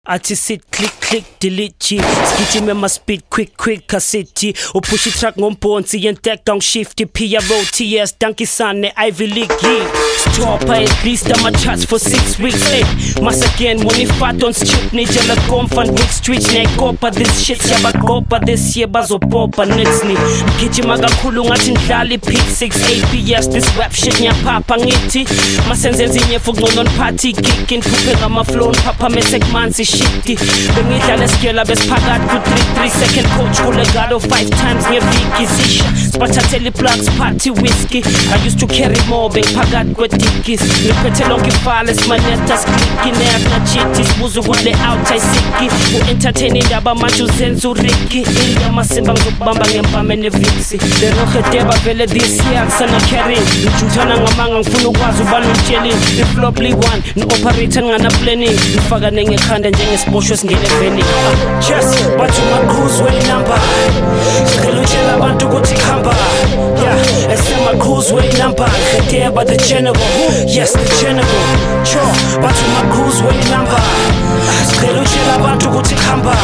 Athi sit click delete skijime ma speed quick cassette upush track ngombhonsi yenteka ngishifty PRO TS Donkey Sane Ivy League stop at least I'm a charts for 6 weeks mas again money fat on strip nijela comfort week street nekopa this shit yabakopa this year bazopopa next ni ngijima kakhulu ngathi ndlala ipick 6 APS this rap shit nyapapa ngithi masenzenze nyefu ngcono party kicking kuphe ngama flow papa mesek manzi shitty bengidlala skela besiphakathi ku 3 second coach kulegado 5 times ngeviki zisha spathatheli plugs party whiskey I used to carry more bengiphakathi kwedikis ngiphethe lonke ifile simaneta skiki neakna chiti sibuzo kule out ayisiki u-entertain indaba manje uzenza uriki iyamasimba ngizokubamba ngempame neviksi lerohedeba vele this year kusana carry ngijuthana ngamanga ngifuna ukwazi ubani untsheli ifloply one no-operator ngana planning ngifaka nengekhanda njengesiboshwe singene veni just bathi ma-cruise way number sicela utshela abantu ukuthi khamba yeah esema cruise way number hedeba the general yes the general cho bathi ma-cruise way number sicela utshela abantu ukuthi khamba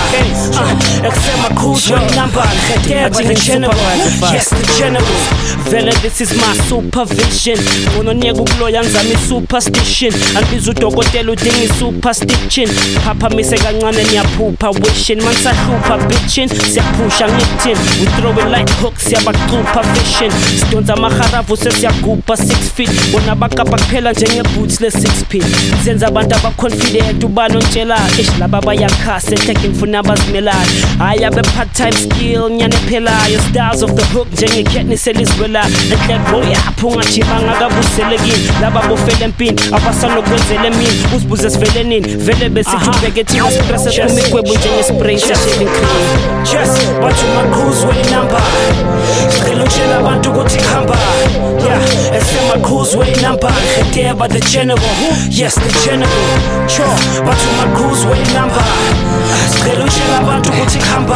esema cruise way number hedeba the general yes the general vele this is my supervision unonyeka ukuloya ngizama superstition andibiza udokotela udinga superstition papa mise kancane niyaphupha wishing mansahlupha bitching siyaphusha ngithini we throw it like hooks siyabaqupha fishing sidonsa amaharavu sesiyagupha 6 feet bona bakapa kuphela njengeboots le6p zenza abantu abaconfident ubani ontshela laba bayakhasa ehleke ngifuna abazimelayo hayi abe part time skill nyane phelayo stars of the hook njengekhetni selizwela enhleke boyapho ungajibanga kabuselekile laba bofela empini abasanokwenzela emini uzibuze sivele nini vele besithubeke thina stress kumigwebo njengespray shaving cream just bathi ma-cruise way number sicela utshela abantu ukuthi khamba yeah esema cruise way number hedeba the general yes the general cho bathi ma-cruise way number sicela utshela abantu ukuthi khamba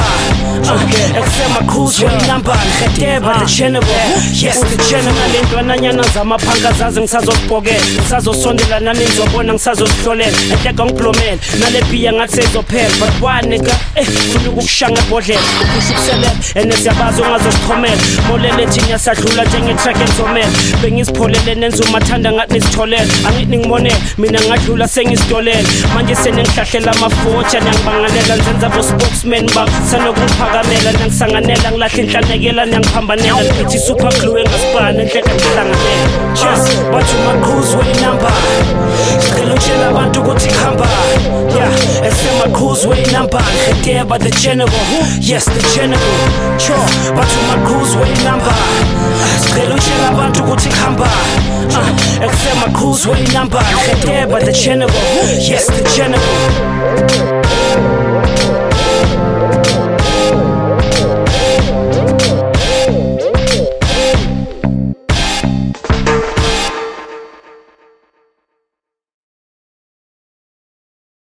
esema cruise way number hedeba the general yes the general lentwananyana zamaphanga zazi ngisazozibhokela ngisazosondelana nizobona ngisazozihlolela enhleka ngiblomela nale bhiya ngathi sezophela but why nigga funa ukukushanga ebhodlela ukusho ukuselela enesiyabazi ongazosichomela molele thi ngiyasadlula njengetrack enzomela bengizipholele nenza umathanda ngathi nisitholela angithi ngibonela mina ngadlula sengisidolela manje senengihlahlela amafotsha niyangibangalela nzenza bo-spokesman bam sanokungiphakamela nangisanganela ngilahle inhlanekela niyangiphambanela ngithi super glue engasibani enhleka ngihlanganela just bathi ma-cruise way number sicela utshela abantu ukuthi khamba yeah esema cruise way number hedeba the general yes the general cho bathi ma-cruise way number sicela utshela abantu ukuthi khamba esema cruise way number hedeba the general yes the general